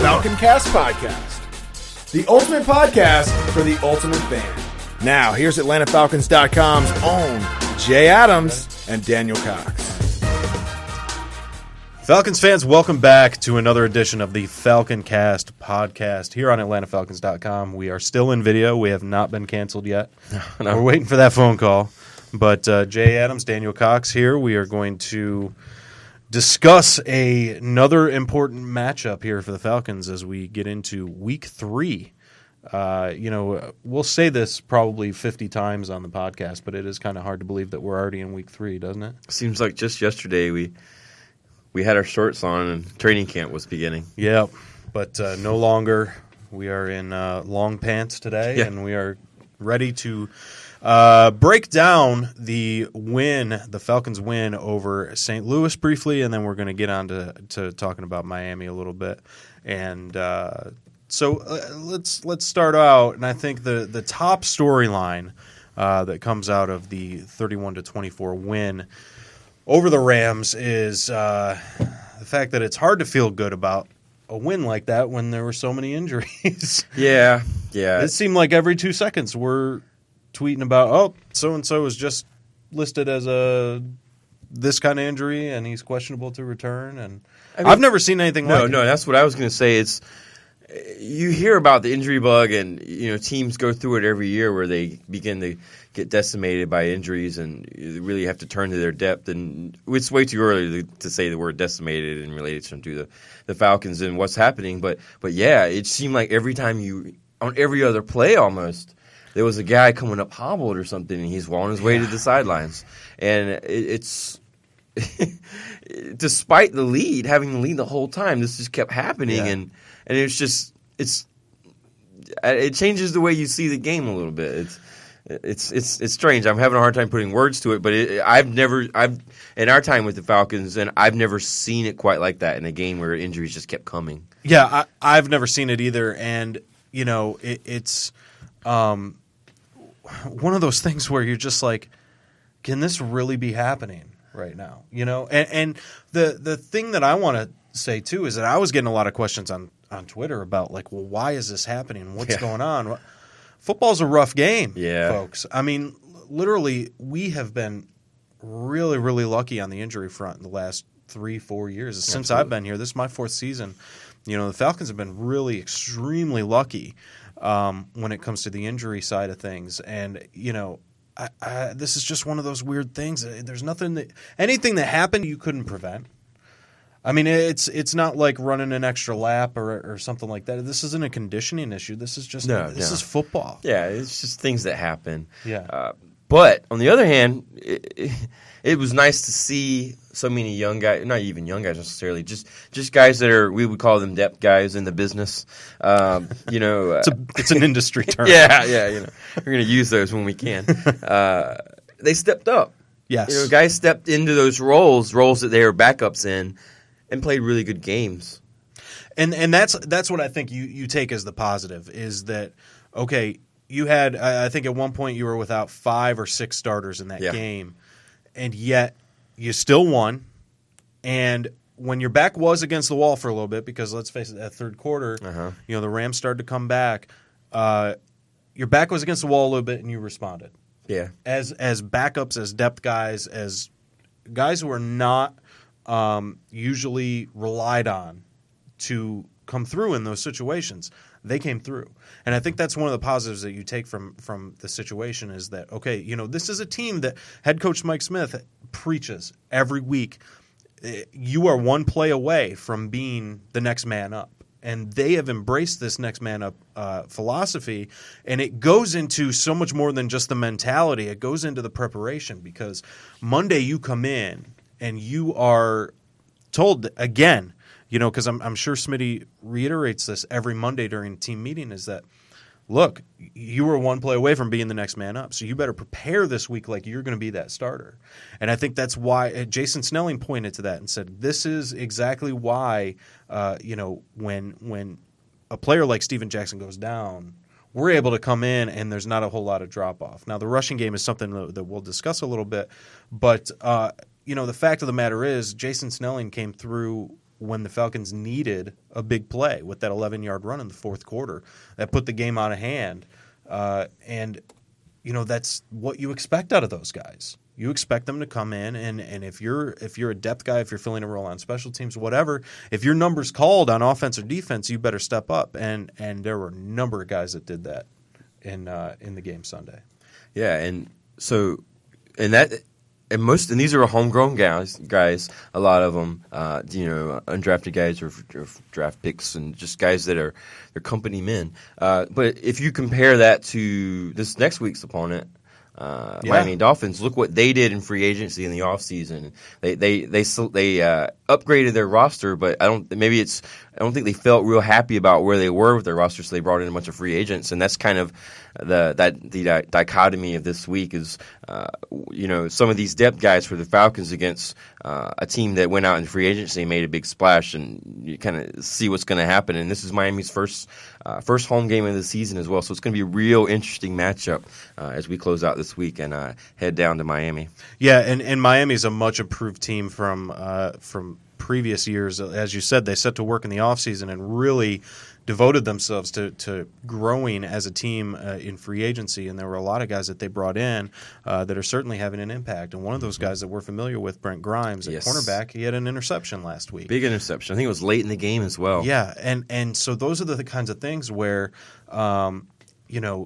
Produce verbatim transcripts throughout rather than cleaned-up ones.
Falcon Cast Podcast, the ultimate podcast for the ultimate fan. Now, here's Atlanta Falcons dot com's own Jay Adams and Daniel Cox. Falcons fans, welcome back to another edition of the Falcon Cast Podcast here on Atlanta Falcons dot com. We are still in video. We have not been canceled yet. No, no. We're waiting for that phone call. But uh, Jay Adams, Daniel Cox here. We are going to discuss a, another important matchup here for the Falcons as we get into week three. Uh, you know, we'll say this probably fifty times on the podcast, but it is kind of hard to believe that we're already in week three, doesn't it? Seems like just yesterday we we had our shorts on and training camp was beginning. Yeah, but uh, no longer. We are in uh, long pants today, yeah. and we are ready to Uh, break down the win, the Falcons win over Saint Louis briefly, and then we're going to get on to, to talking about Miami a little bit. And uh, so uh, let's let's start out. And I think the the top storyline uh, that comes out of the thirty-one to twenty-four win over the Rams is uh, the fact that it's hard to feel good about a win like that when there were so many injuries. Yeah, yeah. It seemed like every two seconds we're tweeting about, oh, so-and-so is just listed as a this kind of injury, and he's questionable to return. And I mean, I've never seen anything no, like no, it. No, that's what I was going to say. It's you hear about the injury bug, and you know teams go through it every year where they begin to get decimated by injuries, and you really have to turn to their depth. And it's way too early to, to say the word decimated in relation to the, the Falcons and what's happening. But but yeah, it seemed like every time you on every other play almost. There was a guy coming up hobbled or something, and he's on his way to the sidelines. And it, it's despite the lead, having the lead the whole time, this just kept happening, yeah. and and it's just it's it changes the way you see the game a little bit. It's it's it's it's strange. I'm having a hard time putting words to it, but it, I've never I've in our time with the Falcons, and I've never seen it quite like that in a game where injuries just kept coming. Yeah, I, I've never seen it either, and you know it, it's. Um, one of those things where you're just like, can this really be happening right now? You know, and, and the the thing that I want to say too is that I was getting a lot of questions on, on Twitter about like, well, why is this happening? What's yeah. going on? Football's a rough game, yeah. folks. I mean, literally, we have been really, really lucky on the injury front in the last three, four years. Since Absolutely. I've been here, this is my fourth season. You know, the Falcons have been really extremely lucky Um, when it comes to the injury side of things. And, you know, I, I, this is just one of those weird things. There's nothing that – anything that happened you couldn't prevent. I mean, it's it's not like running an extra lap or, or something like that. This isn't a conditioning issue. This is just no, – this no. is football. Yeah, it's just things that happen. Yeah. Uh, but on the other hand, it, it, it was nice to see so many young guys, not even young guys necessarily, just just guys that are, we would call them depth guys in the business. Um, you know, it's, a, it's an industry term. yeah, yeah. You know, we're going to use those when we can. Uh, they stepped up. Yes. You know, guys stepped into those roles, roles that they were backups in, and played really good games. And and that's that's what I think you, you take as the positive is that, okay, you had, I think at one point you were without five or six starters in that yeah. game, and yet you still won. And when your back was against the wall for a little bit, because let's face it, that third quarter, uh-huh. you know, the Rams started to come back. Uh, your back was against the wall a little bit, and you responded. Yeah, as as backups, as depth guys, as guys who are not um, usually relied on to come through in those situations. They came through. And I think that's one of the positives that you take from from the situation is that, okay, you know, this is a team that head coach Mike Smith preaches every week. You are one play away from being the next man up. And they have embraced this next man up uh, philosophy. And it goes into so much more than just the mentality. It goes into the preparation because Monday you come in and you are told again, you know, because I'm, I'm sure Smitty reiterates this every Monday during team meeting is that, look, you were one play away from being the next man up. So you better prepare this week like you're going to be that starter. And I think that's why Jason Snelling pointed to that and said, this is exactly why, uh, you know, when when a player like Steven Jackson goes down, we're able to come in and there's not a whole lot of drop-off. Now, the rushing game is something that, that we'll discuss a little bit. But, uh, you know, the fact of the matter is Jason Snelling came through when the Falcons needed a big play with that eleven-yard run in the fourth quarter that put the game out of hand. Uh, and, you know, that's what you expect out of those guys. You expect them to come in, and, and if you're if you're a depth guy, if you're filling a role on special teams, whatever, if your number's called on offense or defense, you better step up. And and there were a number of guys that did that in uh, in the game Sunday. Yeah, and so and that and most and these are homegrown guys. Guys, a lot of them, uh, you know, undrafted guys or, or draft picks, and just guys that are they're company men. Uh, but if you compare that to this next week's opponent. Uh, Yeah. Miami Dolphins. Look what they did in free agency in the offseason. They they they they uh, upgraded their roster, but I don't. Maybe it's. I don't think they felt real happy about where they were with their roster, so they brought in a bunch of free agents, and that's kind of the that the di- dichotomy of this week is, uh, you know, some of these depth guys for the Falcons against uh, a team that went out in free agency and made a big splash, and you kind of see what's going to happen. And this is Miami's first uh, first home game of the season as well, so it's going to be a real interesting matchup uh, as we close out this week and uh, head down to Miami. Yeah, and, and Miami's a much improved team from uh, from previous years. As you said, they set to work in the offseason and really devoted themselves to, to growing as a team uh, in free agency, and there were a lot of guys that they brought in uh, that are certainly having an impact. And one of those guys that we're familiar with, Brent Grimes, at Yes. cornerback, he had an interception last week. Big interception. I think it was late in the game as well. Yeah, and, and so those are the, the kinds of things where, um, you know,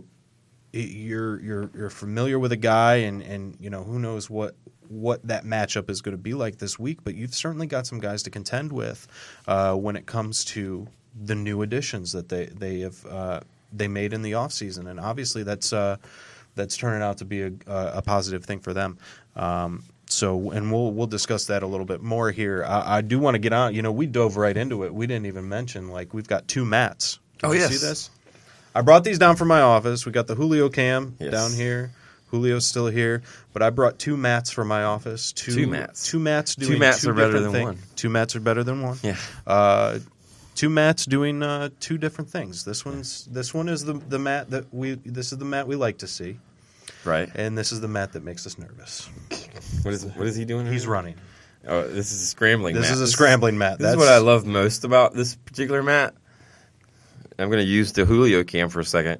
you're you're you're familiar with a guy, and, and you know who knows what what that matchup is going to be like this week. But you've certainly got some guys to contend with uh, when it comes to the new additions that they they have uh, they made in the offseason. And obviously that's uh, that's turning out to be a, a positive thing for them. Um, so, and we'll we'll discuss that a little bit more here. I, I do want to get on. You know, we dove right into it. We didn't even mention like we've got two mats. Did Oh, you yes. see this? I brought these down from my office. We got the Julio cam Yes. down here. Julio's still here, but I brought two mats from my office. Two, Two mats. Two mats doing Two mats two are better different than thing- one. Two mats are better than one. Yeah. Uh, two mats doing uh, two different things. This one's this one is the the mat that we this is the mat we like to see, Right. and this is the mat that makes us nervous. What is what is he doing? He's here? running. Oh, this is a scrambling This mat. is a scrambling mat. This is That's what I love most about this particular mat. I'm going to use the Julio cam for a second.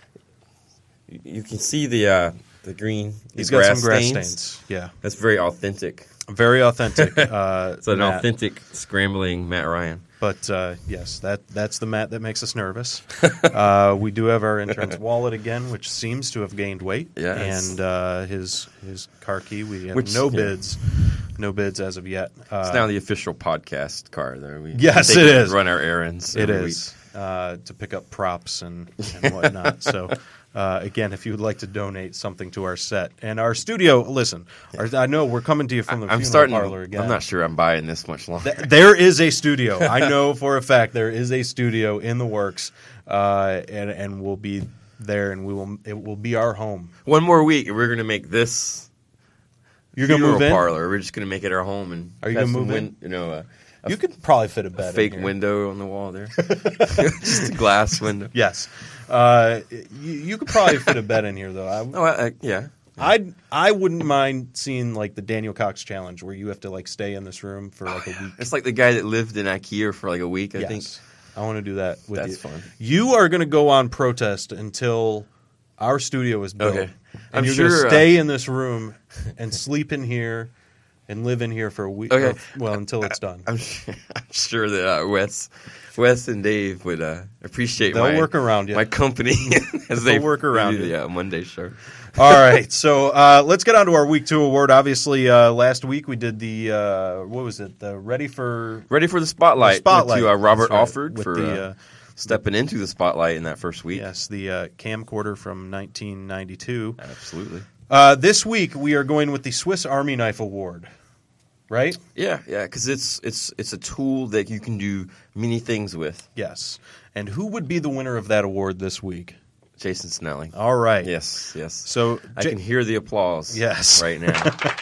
You, you can see the uh, the green. The He's grass got some grass stains. stains. Yeah, That's very authentic. very authentic. Uh, It's an mat. authentic scrambling Matt Ryan. But uh, yes, that that's the mat that makes us nervous. uh, we do have our intern's wallet again, which seems to have gained weight. Yes. And uh, his his car key. We have Which- no yeah. bids, no bids as of yet. Uh, It's now the official podcast car. There, we Yes, take it and is. Run our errands. It every is uh, to pick up props and, and whatnot. So, uh, again, if you would like to donate something to our set and our studio, listen. Our, I know we're coming to you from the week. I'm funeral starting. parlor again. I'm not sure I'm buying this much longer. Th- There is a studio. I know for a fact there is a studio in the works, uh, and and we'll be there, and we will. It will be our home. One more week, and we're going to make this. You're gonna funeral move in. parlor. We're just going to make it our home. And Are you have gonna some move in? win- You know, uh, a You could probably fit a bed. fake in here. window on the wall there. Just a glass window. Yes, uh, you, you could probably fit a bed in here, though. I, Oh, I, I, yeah. I I wouldn't mind seeing like the Daniel Cox challenge, where you have to like stay in this room for like a week. It's like the guy that lived in IKEA for like a week, I yes, think. I want to do that with That's you. fun. You are going to go on protest until our studio is built. Okay. And I'm you're going to sure, uh, stay in this room and sleep in here and live in here for a week. Okay. or- well, until it's done. I'm sure, I'm sure that uh, Wes, Wes and Dave would uh, appreciate They'll my, work around you. my company as they They'll work around do you. the uh, Monday show. All right. So uh, let's get on to our week two award. Obviously, uh, last week we did the, uh, what was it? The Ready for Ready for the spotlight. the Spotlight. Went to uh, Robert That's right. Alford With for the, uh, uh, stepping into the spotlight in that first week. yes, the uh, camcorder from nineteen ninety-two. Absolutely. Uh, this week we are going with the Swiss Army Knife Award. Right? Yeah, yeah, because it's it's it's a tool that you can do many things with. Yes. And who would be the winner of that award this week? Jason Snelling. All right. Yes, yes. So I Ja- can hear the applause. Yes. right now.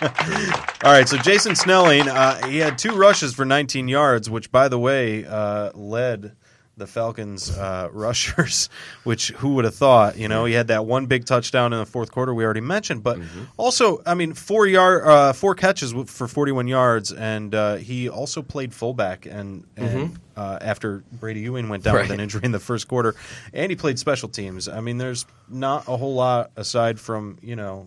All right, so Jason Snelling, uh, he had two rushes for nineteen yards, which, by the way, uh, led the Falcons uh, rushers, which who would have thought? You know, he had that one big touchdown in the fourth quarter we already mentioned, but mm-hmm. also, I mean, four yard, uh, four catches for forty-one yards, and uh, he also played fullback. And, and mm-hmm. uh, after Brady Ewing went down right. with an injury in the first quarter, and he played special teams. I mean, there's not a whole lot aside from you know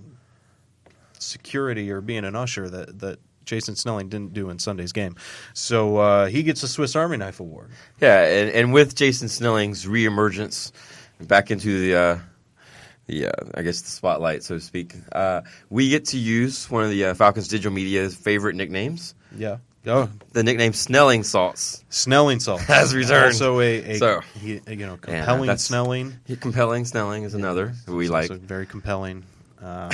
security or being an usher that that. Jason Snelling didn't do in Sunday's game. So uh, he gets a Swiss Army Knife Award. Yeah, and, and with Jason Snelling's reemergence back into the, uh, the uh, I guess, the spotlight, so to speak, uh, we get to use one of the uh, Falcons Digital Media's favorite nicknames. Yeah. Oh. The nickname Snelling Salts. Snelling Salts. Has returned. Also a, a so, you know, compelling yeah, Snelling. Compelling Snelling is another who we like. Very compelling. Um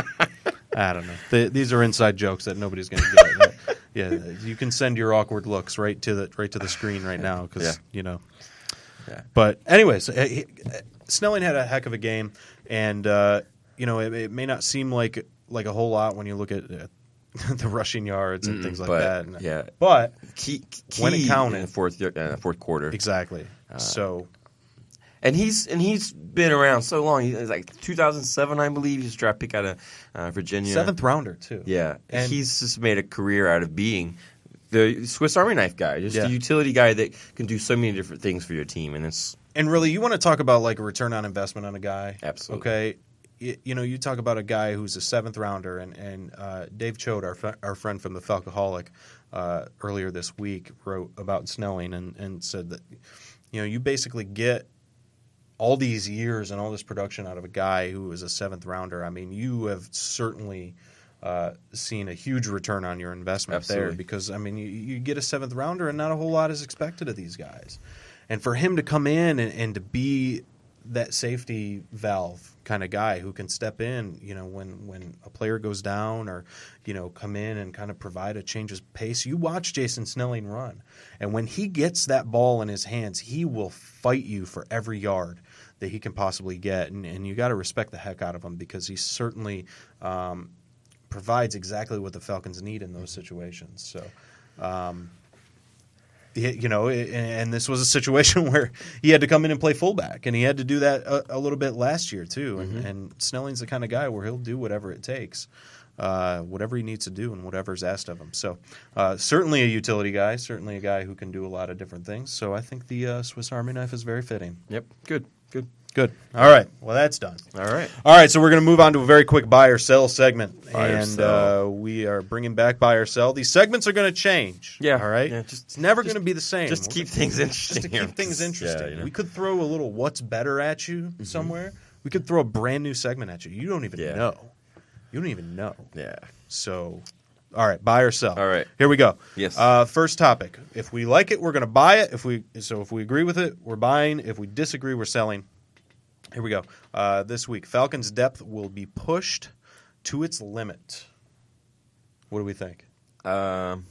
I don't know. The, these are inside jokes that nobody's going to get. Yeah, you can send your awkward looks right to the right to the screen right now because yeah. you know. Yeah. But anyways, uh, he, uh, Snelling had a heck of a game, and uh, you know it, it may not seem like like a whole lot when you look at uh, the rushing yards and mm, things like but, that. And, yeah, but key, key when it counted, in the fourth uh, fourth quarter, exactly. Uh, so. And he's and he's been around so long. He's like two thousand seven, I believe. He's a draft pick out of uh, Virginia. Seventh rounder, too. Yeah. And he's just made a career out of being the Swiss Army knife guy, just yeah. a utility guy that can do so many different things for your team. And it's and really, you want to talk about like a return on investment on a guy. Absolutely. Okay. You, you know, you talk about a guy who's a seventh rounder, and, and uh, Dave Choate, our, f- our friend from the Falcoholic, uh, earlier this week wrote about Snelling and, and said that, you know, you basically get all these years and all this production out of a guy who is a seventh rounder. I mean, you have certainly uh, seen a huge return on your investment Absolutely. there because, I mean, you, you get a seventh rounder and not a whole lot is expected of these guys. And for him to come in and, and to be that safety valve kind of guy who can step in, you know, when, when a player goes down or, you know, come in and kind of provide a change of pace. You watch Jason Snelling run, and when he gets that ball in his hands, he will fight you for every yard that he can possibly get, and, and you got to respect the heck out of him because he certainly um, provides exactly what the Falcons need in those situations. So, um, you know, and this was a situation where he had to come in and play fullback, and he had to do that a, a little bit last year too. And, mm-hmm. and Snelling's the kind of guy where he'll do whatever it takes, uh, whatever he needs to do, and whatever's asked of him. So, uh, certainly a utility guy, certainly a guy who can do a lot of different things. So, I think the uh, Swiss Army knife is very fitting. Yep, good, good. Good. All right. Well, that's done. All right. All right. So we're going to move on to a very quick buy or sell segment, buy and uh, we are bringing back buy or sell. These segments are going to change. Yeah. All right. Yeah, just, it's never just, going to be the same. Just to keep things interesting. Just to keep things interesting. Yeah, you know. We could throw a little "What's better" at you mm-hmm. somewhere. We could throw a brand new segment at you. You don't even yeah. know. You don't even know. Yeah. So, all right. Buy or sell. All right. Here we go. Yes. Uh, first topic. If we like it, we're going to buy it. If we so if we agree with it, we're buying. If we disagree, we're selling. Here we go. Uh, this week, Falcons' depth will be pushed to its limit. What do we think? Um,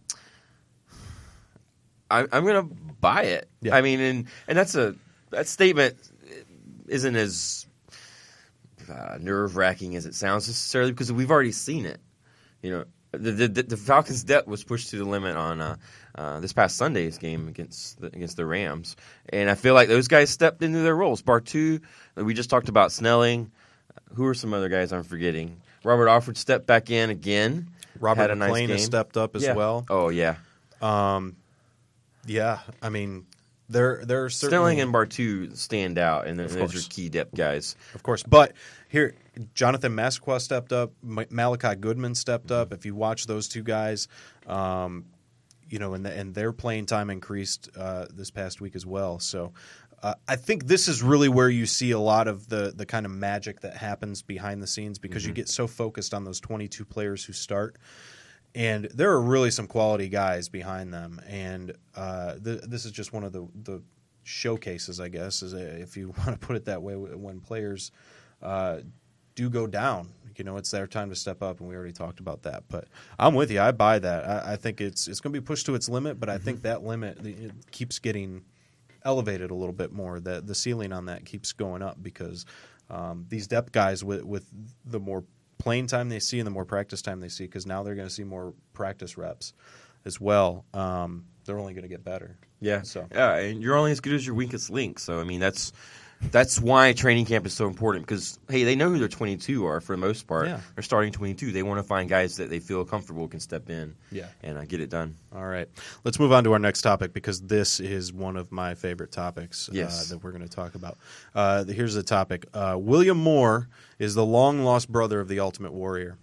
I, I'm going to buy it. Yeah. I mean, and and that's a that statement isn't as uh, nerve wracking as it sounds necessarily because we've already seen it. You know, the the, the Falcons' depth was pushed to the limit on uh, uh, this past Sunday's game against the, against the Rams, and I feel like those guys stepped into their roles. Bartu, we just talked about Snelling. Who are some other guys I'm forgetting? Robert Alford stepped back in again. Robert had a nice McClain game. has stepped up as yeah. well. Oh yeah, um, yeah. I mean, there there are certainly Snelling and Bartu stand out, and those are key depth guys, of course. But here, Jonathan Massaquoi stepped up. Malachi Goodman stepped up. If you watch those two guys, um, you know, and, the, and their playing time increased uh, this past week as well. So uh, I think this is really where you see a lot of the the kind of magic that happens behind the scenes because mm-hmm. you get so focused on those twenty-two players who start. And there are really some quality guys behind them. And uh, th- this is just one of the, the showcases, I guess, is a, if you want to put it that way, when players uh, do go down. You know, it's their time to step up, and we already talked about that. But I'm with you. I buy that. I, I think it's it's going to be pushed to its limit, but I mm-hmm. think that limit it keeps getting elevated a little bit more. The, the ceiling on that keeps going up because um, these depth guys with, with the more playing time they see and the more practice time they see, because now they're going to see more practice reps as well. Um, they're only going to get better. Yeah. So. Yeah, and you're only as good as your weakest link. So I mean, that's that's why training camp is so important because hey, they know who their twenty-two are for the most part. Yeah. They're starting twenty-two. They want to find guys that they feel comfortable can step in. Yeah. And uh, get it done. All right. Let's move on to our next topic because this is one of my favorite topics Yes. uh, that we're going to talk about. Uh, here's the topic. Uh, William Moore is the long-lost brother of the Ultimate Warrior.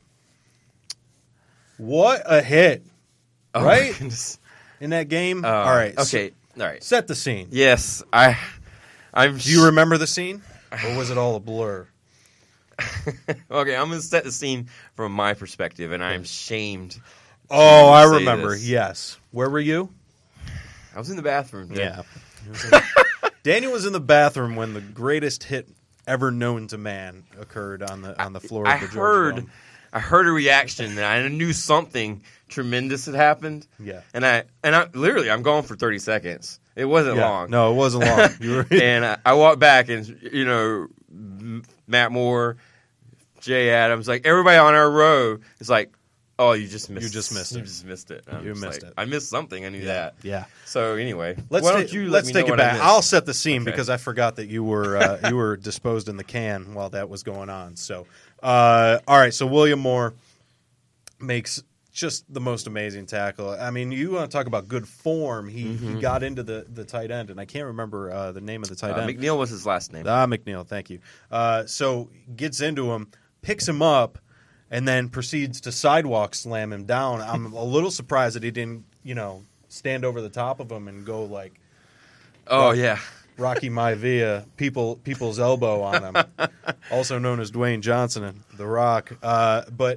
What a hit, Oh, my right? goodness. In that game? Uh, All right. Okay. All right. Set the scene. Yes, I. I'm. Do you remember the scene? Or was it all a blur? Okay, I'm going to set the scene from my perspective, and I'm shamed. Oh, I say remember. this. Yes. Where were you? I was in the bathroom. Daniel was in the bathroom when the greatest hit ever known to man occurred on the on the floor I of the Georgia heard, Dome. I heard a reaction, and I knew something tremendous had happened. Yeah. And I, and I, literally, I'm gone for thirty seconds. It wasn't Yeah. long. No, it wasn't long. You were And I, I walked back, and you know, M- Matt Moore, Jay Adams, like everybody on our row is like, "Oh, you just missed. You just missed You it. just missed it. And I'm You just missed like, it. I missed something. I knew that. Yeah. So anyway, Let's why ta- don't you let let's me take know it what I back. missed? I'll set the scene Okay. because I forgot that you were uh, you were disposed in the can while that was going on. So, uh, all right. So William Moore makes just the most amazing tackle. I mean, you want to talk about good form? He Mm-hmm. he got into the, the tight end, and I can't remember uh, the name of the tight Uh, end. McNeil was his last name. Ah, McNeil, thank you. Uh, so gets into him, picks him up, and then proceeds to sidewalk slam him down. I'm a little surprised that he didn't, you know, stand over the top of him and go like oh Rock- yeah. Rocky Maivia, people people's elbow on him, also known as Dwayne Johnson and The Rock. Uh, but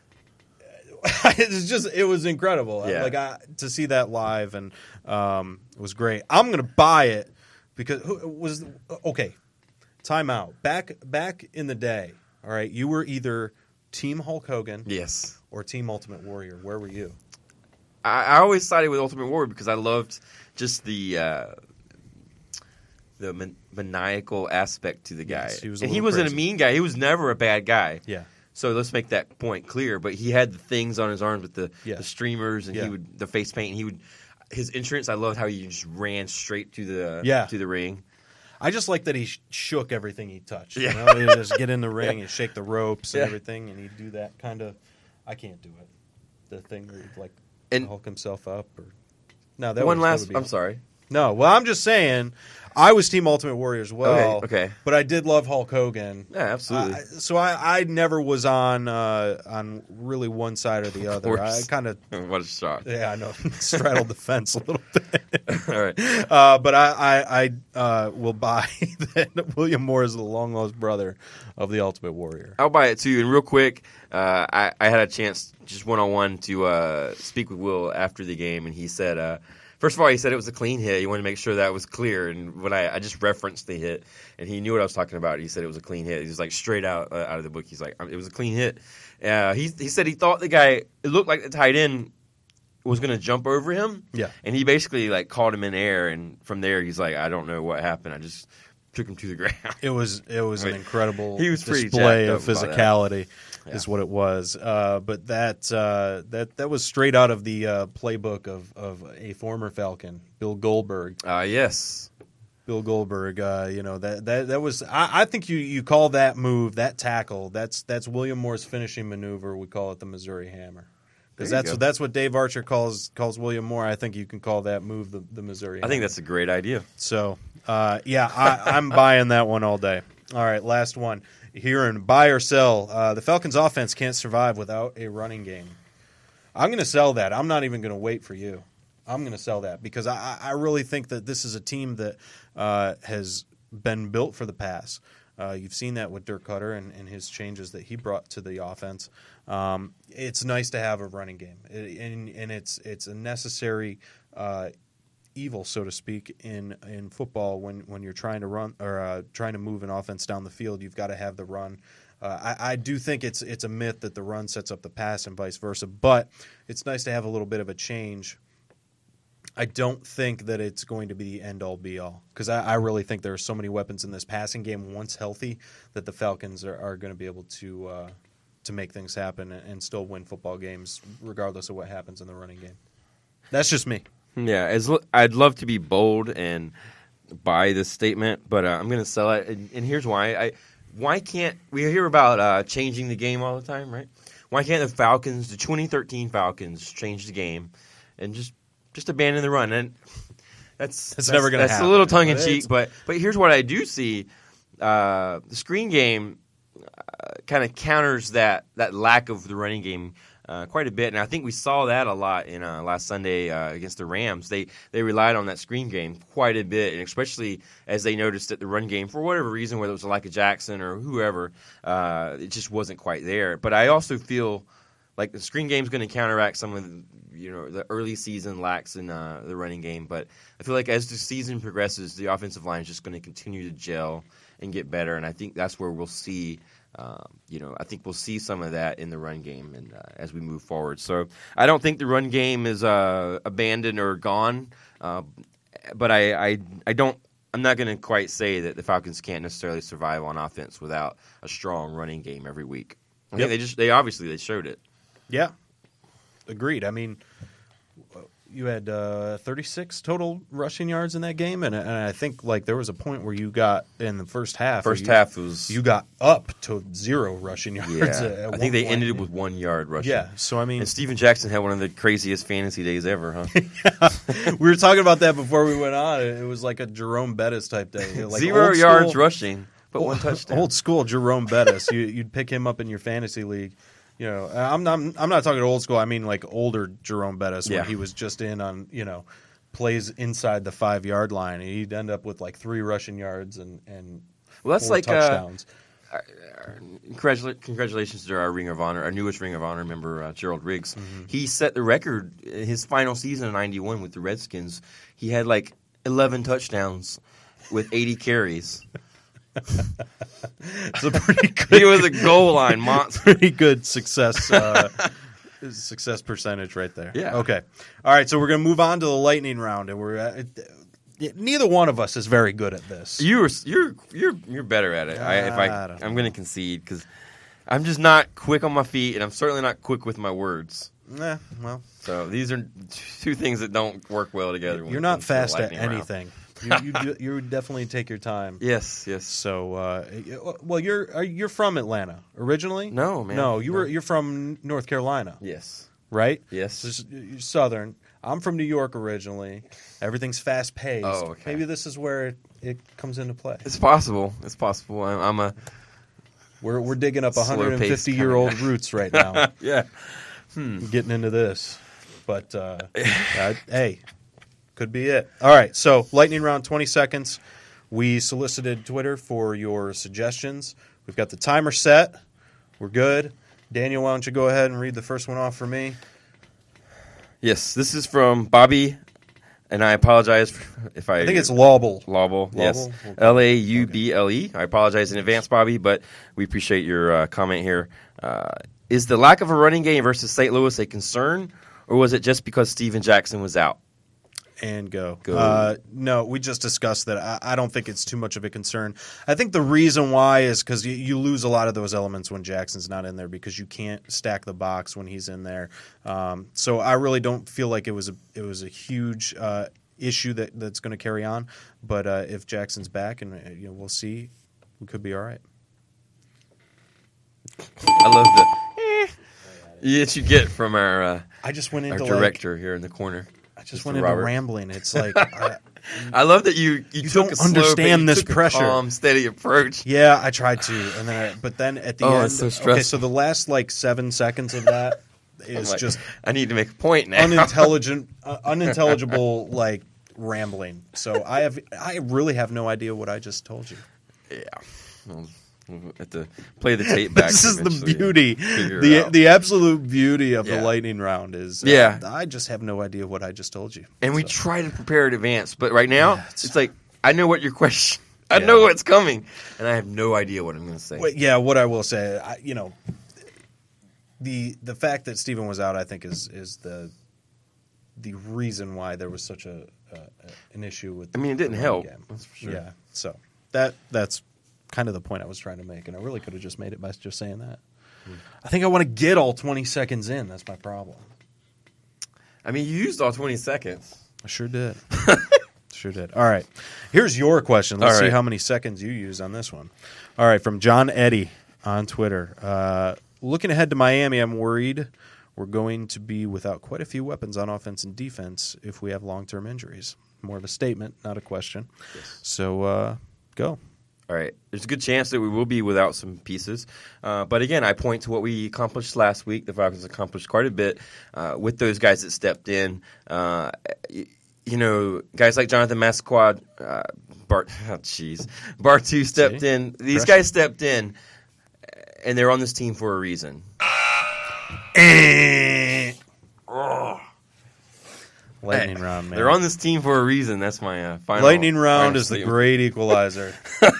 it's just it was incredible. Yeah. Like I, to see that live and um, it was great. I'm gonna buy it because who was okay. Time out. Back back in the day, all right, you were either Team Hulk Hogan Yes. or Team Ultimate Warrior. Where were you? I, I always sided with Ultimate Warrior because I loved just the uh, the man- maniacal aspect to the guy. Yes, he was a and he little wasn't crazy. a mean guy. He was never a bad guy. Yeah. So let's make that point clear. But he had the things on his arms with the, Yeah. the streamers, and Yeah. he would the face paint. And he would his entrance. I loved how he just ran straight to the Yeah. to the ring. I just like that he sh- shook everything he touched. Yeah. You know, he'd just get in the ring and shake the ropes and Yeah. everything, and he'd do that kind of. I can't do it. The thing where he'd like And- hulk himself up, or no, that One would, that last. would be I'm sorry. No, well, I'm just saying, I was Team Ultimate Warrior as well. Okay, okay. But I did love Hulk Hogan. Yeah, absolutely. I- so I, I never was on uh, on really one side or the Of other. I course. kind of. What a shock! Yeah, I know. Straddled the fence a little bit. All right. Uh, but I, I, I uh, will buy that William Moore is the long lost brother of the Ultimate Warrior. I'll buy it too. And real quick, uh, I, I had a chance just one on one to uh, speak with Will after the game, and he said, uh, first of all, he said it was a clean hit. He wanted to make sure that was clear. And when I, I just referenced the hit, and he knew what I was talking about. He said it was a clean hit. He was like straight out uh, out of the book. He's like, it was a clean hit. Uh, he he said he thought the guy. It looked like the tight end was going to jump over him. Yeah. And he basically like caught him in air, and from there he's like, I don't know what happened. I just took him to the ground. It was it was I an mean, incredible he was pretty display jacked of up about that. physicality, Yeah. is what it was. Uh, but that uh, that that was straight out of the uh, playbook of, of a former Falcon, Bill Goldberg. Uh, yes. Bill Goldberg, uh, you know that that that was. I, I think you, you call that move, that tackle. That's that's William Moore's finishing maneuver. We call it the Missouri Hammer, because There you that's go. that's what Dave Archer calls calls William Moore. I think you can call that move the, the Missouri. I think Hammer. that's a great idea. So, uh, yeah, I, I'm buying that one all day. All right, last one here in buy or sell. Uh, the Falcons' offense can't survive without a running game. I'm going to sell that. I'm not even going to wait for you. I'm going to sell that because I, I really think that this is a team that uh, has been built for the pass. Uh, you've seen that with Dirk Cutter and, and his changes that he brought to the offense. Um, it's nice to have a running game, it, and, and it's it's a necessary uh, evil, so to speak, in in football when, when you're trying to run or uh, trying to move an offense down the field. You've got to have the run. Uh, I, I do think it's it's a myth that the run sets up the pass and vice versa, but it's nice to have a little bit of a change. I don't think that it's going to be the end-all, be-all because I, I really think there are so many weapons in this passing game once healthy that the Falcons are, are going to be able to uh, to make things happen and, and still win football games regardless of what happens in the running game. That's just me. Yeah, as lo- I'd love to be bold and buy this statement, but uh, I'm going to sell it. And, and here's why. I why can't we hear about uh, changing the game all the time, right? Why can't the Falcons, the twenty thirteen Falcons, change the game and just just abandon the run? And that's It's that's, never gonna That's happen. a little tongue in cheek, It's- but but here's what I do see: uh, the screen game uh, kind of counters that that lack of the running game. Uh, quite a bit, and I think we saw that a lot in uh, last Sunday uh, against the Rams. They they relied on that screen game quite a bit, and especially as they noticed that the run game, for whatever reason, whether it was like a Jackson or whoever, uh, it just wasn't quite there. But I also feel like the screen game is going to counteract some of the, you know, the early season lacks in uh, the running game. But I feel like as the season progresses, the offensive line is just going to continue to gel and get better, and I think that's where we'll see. Um, you know, I think we'll see some of that in the run game and uh, as we move forward. So I don't think the run game is uh, abandoned or gone, uh, but I, I, I don't. I'm not going to quite say that the Falcons can't necessarily survive on offense without a strong running game every week. I Yep. think they just they obviously they showed it. Yeah, agreed. I mean, you had uh, thirty-six total rushing yards in that game, and, and I think like there was a point where you got in the first half. First you, half was you got up to zero rushing yards. yeah. at- at I one think they point. ended with one yard rushing. Yeah, so I mean, And Steven Jackson had one of the craziest fantasy days ever, huh? we were talking about that before we went on. It was like a Jerome Bettis type day. Like Zero old yards school- rushing, but one touchdown. Old school Jerome Bettis. you, you'd pick him up in your fantasy league. You know, I'm not. I'm not talking old school. I mean like older Jerome Bettis Yeah. when he was just in on you know plays inside the five yard line. He'd end up with like three rushing yards and and Well, that's four like uh, touchdowns. Congratula- Congratulations to our Ring of Honor, our newest Ring of Honor member, uh, Gerald Riggs. Mm-hmm. He set the record in his final season in ninety-one with the Redskins. He had like eleven touchdowns with eighty carries. It's a pretty good. He was a goal line monster. pretty good success uh, success percentage right there. Yeah. Okay. All right. So we're gonna move on to the lightning round, and we're at, neither one of us is very good at this. You were you're you're you're better at it. I, if I I, don't I'm going to concede because I'm just not quick on my feet, and I'm certainly not quick with my words. Nah, well, So these are two things that don't work well together. when you're it not comes to the fast at lightning round. anything. You, you, do- you would definitely take your time. Yes, yes. So, uh, well, you're are, you're from Atlanta originally? No, man. No, you No. were you're from North Carolina, Yes. right? Yes. So it's- you're Southern. I'm from New York originally. Everything's fast paced. Oh, okay. Maybe this is where it, it comes into play. It's possible. It's possible. I'm, I'm a We're we're digging up Slow-paced one hundred fifty year old kinda guy. roots right now, yeah. getting into this. But uh, uh, hey, could be it. All right, so lightning round, twenty seconds. We solicited Twitter for your suggestions. We've got the timer set. We're good. Daniel, why don't you go ahead and read the first one off for me? Yes. This is from Bobby, and I apologize for if I. I think it's Lauble. Lauble. Yes. Lauble? Okay. L A U B L E. I apologize in advance, Bobby, but we appreciate your uh, comment here. Uh, is the lack of a running game versus Saint Louis a concern, or was it just because Steven Jackson was out? And go. Go. Uh, no, we just discussed that. I, I don't think it's too much of a concern. I think the reason why is because you, you lose a lot of those elements when Jackson's not in there because you can't stack the box when he's in there. Um, so I really don't feel like it was a it was a huge uh, issue that, that's going to carry on. But uh, if Jackson's back, and uh, you know, we'll see, we could be all right. I love the eh, that you get from our uh, I just went our into director here in the corner. Like, I just Mister went into Robert. rambling. It's like. I, I love that you you, You took don't a slow understand pace, this you took a pressure. calm, steady approach. Yeah, I tried to, and then I, but then at the Oh, end, it's so okay, so stressful. the last like seven seconds of that I'm is like, just I need to make a point now. unintelligent, uh, unintelligible like rambling. So I have, I really have no idea what I just told you. Yeah. We'll, we'll have to play the tape back. This is the eventually and beauty, figure it the out. the absolute beauty of Yeah. the lightning round is. uh, Yeah. I just have no idea what I just told you. And we So, try to prepare in advance, but right now Yeah, it's- it's, like I know what your question. I Yeah. know what's coming, and I have no idea what I'm going to say. Wait, yeah, what I will say, I, you know, the the fact that Steven was out, I think, is is the the reason why there was such a uh, an issue with. I mean, it the didn't running help. game. That's for sure. Yeah, so that that's kind of the point I was trying to make, and I really could have just made it by just saying that. Hmm. I think I want to get all twenty seconds in. That's my problem. I mean, you used all twenty seconds. I sure did. Sure did. All right. Here's your question. Let's All see right. how many seconds you use on this one. All right. From John Eddy on Twitter. Uh, looking ahead to Miami, I'm worried we're going to be without quite a few weapons on offense and defense if we have long-term injuries. More of a statement, not a question. Yes. So uh, go. All right. There's a good chance that we will be without some pieces. Uh, but again, I point to what we accomplished last week. The Falcons accomplished quite a bit uh, with those guys that stepped in. Uh, y- you know, guys like Jonathan Masquad, uh, Bart, oh, jeez, Bartu stepped See? in. These Pressure. guys stepped in, and they're on this team for a reason. Lightning Hey, round, man. They're on this team for a reason. That's my uh, final. Lightning round final is the statement. great equalizer.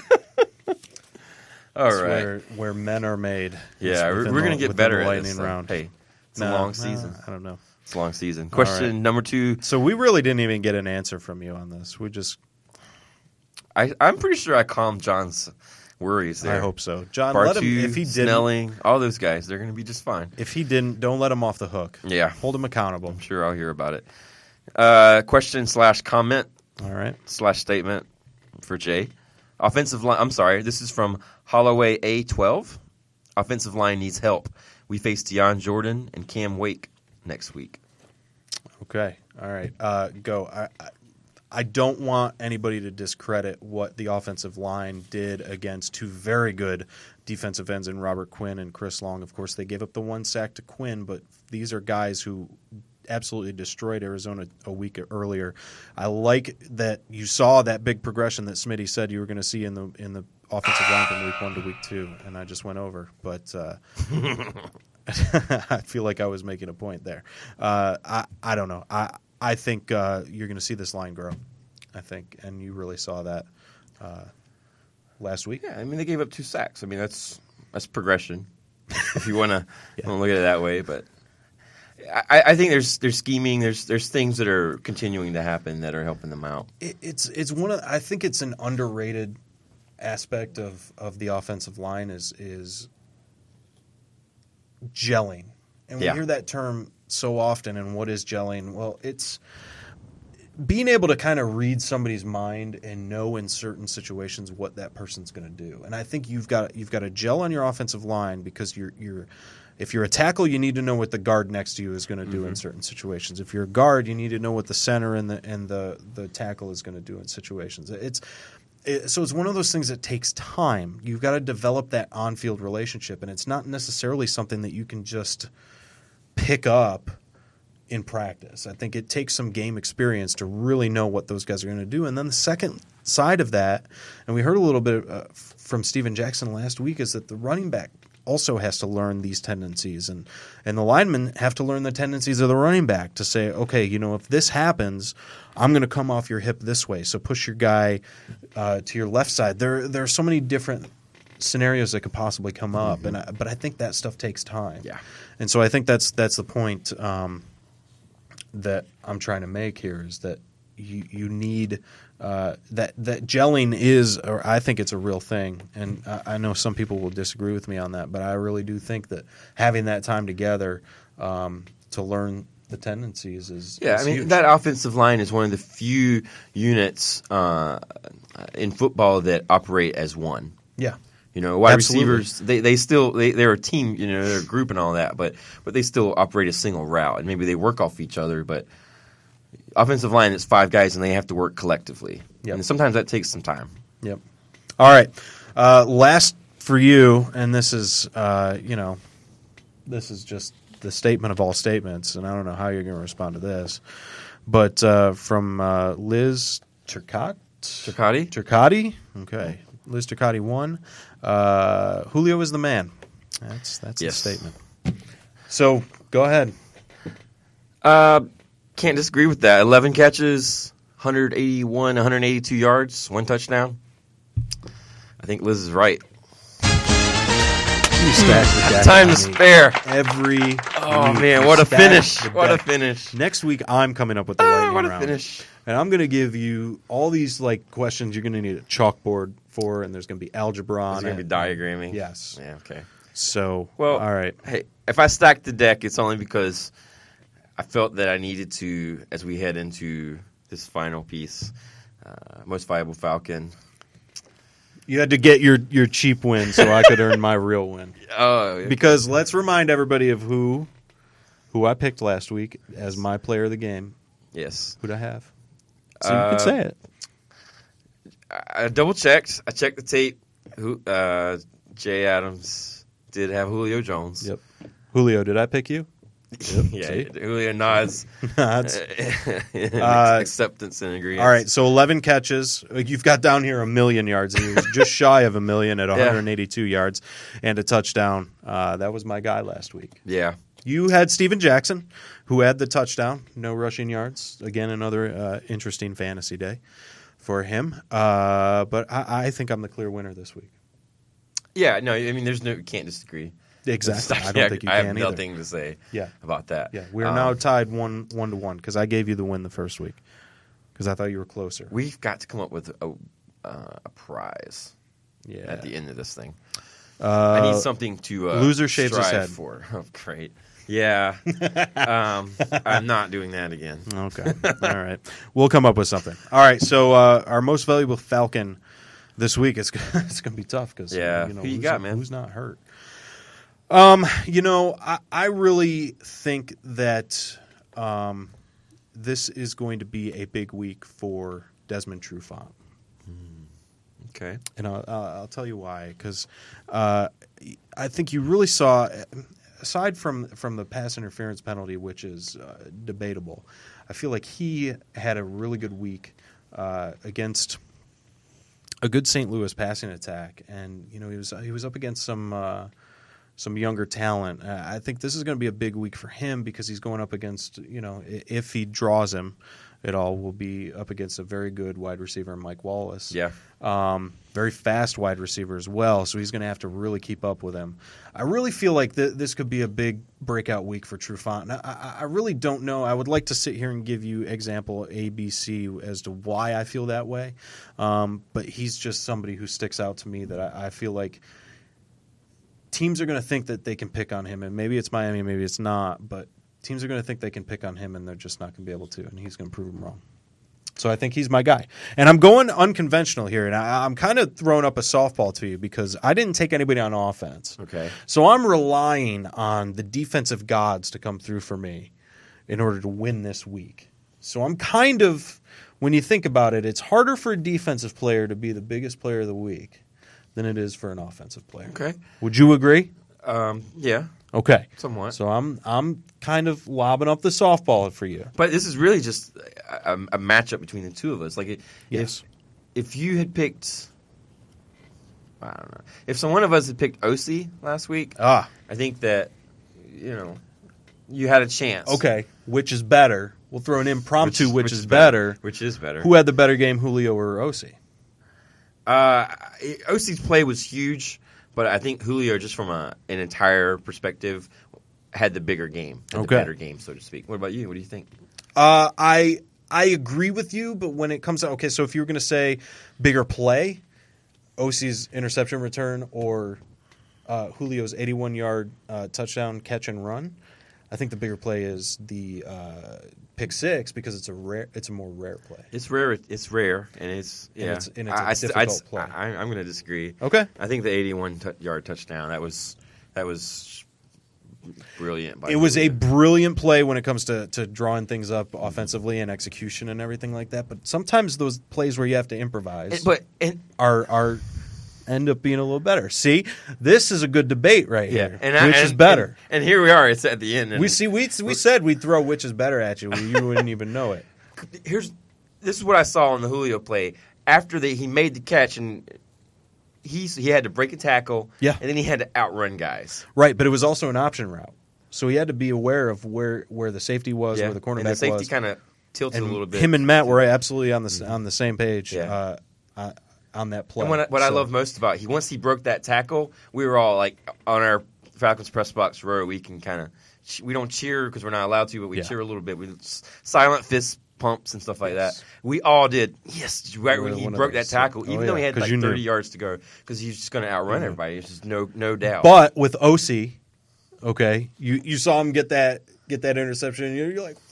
All It's right. Where, where men are made. Yeah, It's we're, within we're the- going to get within better the at lightning this. so, round. Hey, it's No, a long no, season. I don't know. It's a long season. Question right. number two. So we really didn't even get an answer from you on this. We just, I, I'm pretty sure I calmed John's worries there. I hope so. John, Bartu, let him, if he didn't, Snelling, all those guys, they're going to be just fine. if he didn't, don't let him off the hook. Yeah. Hold him accountable. I'm sure I'll hear about it. Uh, question slash comment All right. slash statement for Jay. Offensive line. I'm sorry. This is from Holloway A twelve. Offensive line needs help. We face Deion Jordan and Cam Wake next week. Okay. All right. Uh, go. I, I, I don't want anybody to discredit what the offensive line did against two very good defensive ends in Robert Quinn and Chris Long. Of course, they gave up the one sack to Quinn, but these are guys who absolutely destroyed Arizona a week earlier. I like that you saw that big progression that Smitty said you were going to see in the in the offensive line from week one to week two, and I just went over. But uh, I feel like I was making a point there. Uh, I I don't know. I I think uh, you're going to see this line grow. I think, and you really saw that uh, last week. Yeah, I mean they gave up two sacks. I mean that's that's progression, if you want to Yeah. look at it that way. But I, I think there's there's scheming. There's there's things that are continuing to happen that are helping them out. It, it's it's one of I think it's an underrated aspect of, of the offensive line is is gelling, and we Yeah. hear that term so often. And what is gelling? Well, it's being able to kind of read somebody's mind and know in certain situations what that person's going to do. And I think you've got you've got to gel on your offensive line because you're you're if you're a tackle, you need to know what the guard next to you is going to do in certain situations. If you're a guard, you need to know what the center and the and the, the tackle is going to do in situations. It's it, so it's one of those things that takes time. You've got to develop that on-field relationship, and it's not necessarily something that you can just pick up in practice. I think it takes some game experience to really know what those guys are going to do. And then the second side of that, and we heard a little bit uh, from Steven Jackson last week, is that the running back also has to learn these tendencies, and and the linemen have to learn the tendencies of the running back to say, okay, you know, if this happens, I'm going to come off your hip this way, so push your guy uh, to your left side. There there are so many different scenarios that could possibly come up, mm-hmm. and I, but I think that stuff takes time. Yeah. And so I think that's that's the point um, that I'm trying to make here is that you you need uh, that that gelling is, or I think it's a real thing, and I, I know some people will disagree with me on that, but I really do think that having that time together um, to learn the tendencies is Yeah, is I mean huge. that offensive line is one of the few units uh, in football that operate as one. yeah. You know, wide Absolutely. receivers, they, they still they, they're a team, you know, they're a group and all that, but but they still operate a single route, and maybe they work off each other. But offensive line is five guys, and they have to work collectively, Yep. and sometimes that takes some time. Yep. All right. Uh, last for you, and this is, uh, you know, this is just the statement of all statements, and I don't know how you're going to respond to this, but uh, from uh, Liz Turcotte. Turcotte? Turcotte. Okay. Liz Turcotte one. Uh, Julio is the man. That's that's Yes. the statement. So go ahead. Uh, can't disagree with that. eleven catches, one eighty-one, one eighty-two yards, one touchdown. I think Liz is right. You stack the deck Time on to me spare. every Oh, week. man, You what a stack finish. the What a deck. finish. Next week, I'm coming up with the Ah, lightning what a round. finish. And I'm going to give you all these like questions you're going to need a chalkboard for, and there's going to be algebra on It's going to it. be diagramming. Yes. Yeah, okay. So, Well, all right. Hey, if I stack the deck, it's only because I felt that I needed to, as we head into this final piece. Uh, most valuable Falcon. You had to get your, your cheap win so I could earn my real win. Oh, Because let's remind everybody of who who I picked last week as my player of the game. yes. Who'd I have? So you Uh, can say it. I double checked. I checked the tape. Who? Uh, Jay Adams did have Julio Jones. Yep. Julio, did I pick you? yeah, see? Julio nods. That's, uh, acceptance and agreement. all right, so eleven catches. You've got down here a million yards. He was just shy of a million at one hundred eighty-two yards and a touchdown. Uh, that was my guy last week. Yeah. You had Steven Jackson, who had the touchdown, no rushing yards. Again, another uh, interesting fantasy day for him. Uh, but I, I think I'm the clear winner this week. Yeah. No, I mean, there's no. You can't disagree. Exactly. I don't Yeah, think you I can have either. nothing to say. Yeah. About that. Yeah, we're Um, now tied one one to one because I gave you the win the first week because I thought you were closer. We've got to come up with a, uh, a prize Yeah. at the end of this thing. Uh, I need something to uh, loser shaves his strive head. for. Oh, great. Yeah. um, I'm not doing that again. Okay. All right. We'll come up with something. All right. So uh, our most valuable Falcon this week is it's going to be tough because Yeah. you know, Who you who's, got, man? who's not hurt. Um, you know, I, I really think that um, this is going to be a big week for Desmond Trufant. Okay. And I'll, I'll I'll tell you why. Because uh, I think you really saw, aside from from the pass interference penalty, which is uh, debatable, I feel like he had a really good week uh, against a good Saint Louis passing attack, and you know he was he was up against some. Uh, Some younger talent. Uh, I think this is going to be a big week for him because he's going up against, you know, if he draws him at all, will be up against a very good wide receiver, Mike Wallace. Yeah. Um, very fast wide receiver as well, so he's going to have to really keep up with him. I really feel like th- this could be a big breakout week for Trufant. And I-, I really don't know. I would like to sit here and give you example A, B, C as to why I feel that way, um, but he's just somebody who sticks out to me that I, I feel like teams are going to think that they can pick on him, and maybe it's Miami, maybe it's not, but teams are going to think they can pick on him, and they're just not going to be able to, and he's going to prove them wrong. So I think he's my guy. And I'm going unconventional here, and I, I'm kind of throwing up a softball to you because I didn't take anybody on offense. Okay. So I'm relying on the defensive gods to come through for me in order to win this week. So I'm kind of, when you think about it, it's harder for a defensive player to be the biggest player of the week than it is for an offensive player. Okay. Would you agree? Um, yeah. Okay. Somewhat. So I'm I'm kind of lobbing up the softball for you. But this is really just a, a matchup between the two of us. Like, it, Yes. if if you had picked, I don't know, if some one of us had picked O C last week, Ah. I think that you know you had a chance. Okay. Which is better? We'll throw an impromptu which, which is, is better. Which is better? Who had the better game, Julio or O C? Uh, O C's play was huge, but I think Julio, just from a, an entire perspective, had the bigger game, had Okay. the better game, so to speak. What about you? What do you think? Uh, I I agree with you, but when it comes to okay, so if you were going to say bigger play, O C's interception return or uh, Julio's eighty-one yard uh, touchdown catch and run, I think the bigger play is the uh, pick six because it's a rare, it's a more rare play. It's rare. It's rare, and it's And yeah. it's- and it's a I- I st- difficult I'd s- play. I, I'm going to disagree. Okay. I think the eighty-one t- yard touchdown that was that was brilliant. By It was a Julio. brilliant play when it comes to, to drawing things up offensively and execution and everything like that. But sometimes those plays where you have to improvise And- but and are are end up being a little better. See, this is a good debate right yeah, here. and I- which and, is better? And, and here we are. It's at the end. And we see we we said we'd throw which is better at you. You wouldn't even know it. here's this is what I saw on the Julio play after they, he made the catch and. He he had to break a tackle, Yeah. and then he had to outrun guys. Right, but it was also an option route, so he had to be aware of where, where the safety was, where the cornerback and the safety was. kind of tilted And a little bit. him and Matt were absolutely on the on the same page Yeah. uh, uh, on that play. And what I, what I So- love most about he once he broke that tackle, we were all like on our Falcons press box row. We can kind of we don't cheer because we're not allowed to, but we Yeah. cheer a little bit. We s- silent fist pumps and stuff like Yes. that. We all did. Yes, right You when were he one of broke those. that tackle, Oh, even though he yeah, had 'cause like you knew. thirty yards to go, because he's just going to outrun everybody. It's just no no doubt. But with O C, okay, you, you saw him get that get that interception, and you're, you're like, run,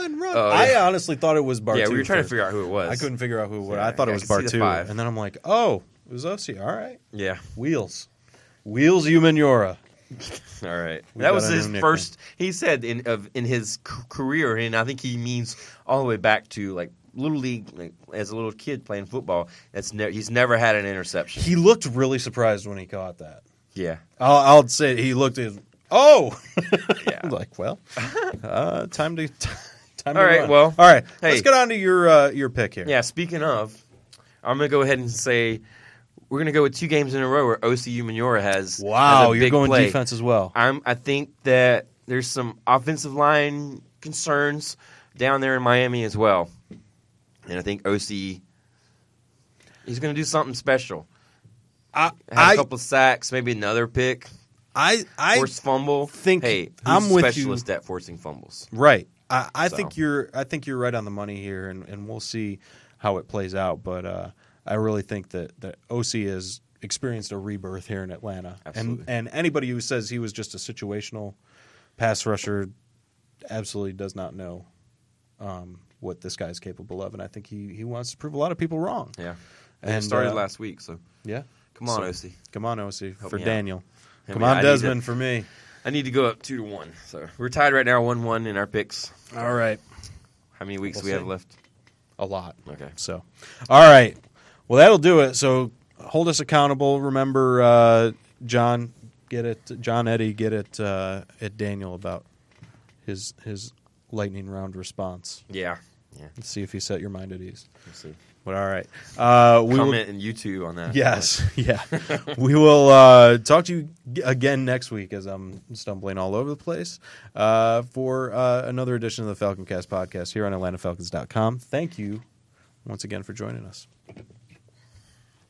run, run. Oh, I yeah. honestly thought it was Bartu. Yeah, we were trying first. to figure out who it was. I couldn't figure out who it was. Yeah, I thought I it was could see the Bartu. five. And then I'm like, oh, it was O C. All right. Yeah. Wheels. Wheels Umenyiora. All right. We that got was a new his nickname. first. He said in of in his c- career, and I think he means all the way back to like little league, like, as a little kid playing football. That's ne- he's never had an interception. He looked really surprised when he caught that. Yeah. I'll, I'll say he looked at, oh! Yeah. I'm like, well, uh, time to time All to right, run. well, all right. hey. Let's get on to your uh, your pick here. Yeah. Speaking of, I'm gonna go ahead and say we're gonna go with two games in a row where O C Umenyiora has. Wow, has a you're big going play. defense as well. I'm. I think that there's some offensive line concerns down there in Miami as well, and I think O C. He's gonna do something special. I Have I a couple sacks, maybe another pick, I, I forced fumble. think hey, who's I'm a with you. specialist at forcing fumbles? right. I, I So. think you're I think you're right on the money here, and, and we'll see how it plays out. But uh, I really think that, that O C has experienced a rebirth here in Atlanta, Absolutely. and and anybody who says he was just a situational pass rusher absolutely does not know um, what this guy's capable of, and I think he, he wants to prove a lot of people wrong. Yeah, And, and started uh, last week, so Yeah, come on, So- O C. come on, O C, Help for me out. Daniel. I Come mean, on, I need Desmond, to- for me. I need to go up two to one. So we're tied right now, one one in our picks. All right, How many weeks We'll we have see. left? a lot. Okay. So, all right. Well, that'll do it. So, hold us accountable. Remember, uh, John, get it. John Eddie, get it uh, at Daniel about his his lightning round response. Yeah. Yeah. Let's see if he set your mind at ease. Let's see. But all right, uh, we will, Comment and you two on that. yes, yeah. We will uh, talk to you g- again next week as I'm stumbling all over the place uh, for uh, another edition of the Falcon Cast podcast here on Atlanta Falcons dot com. Thank you once again for joining us.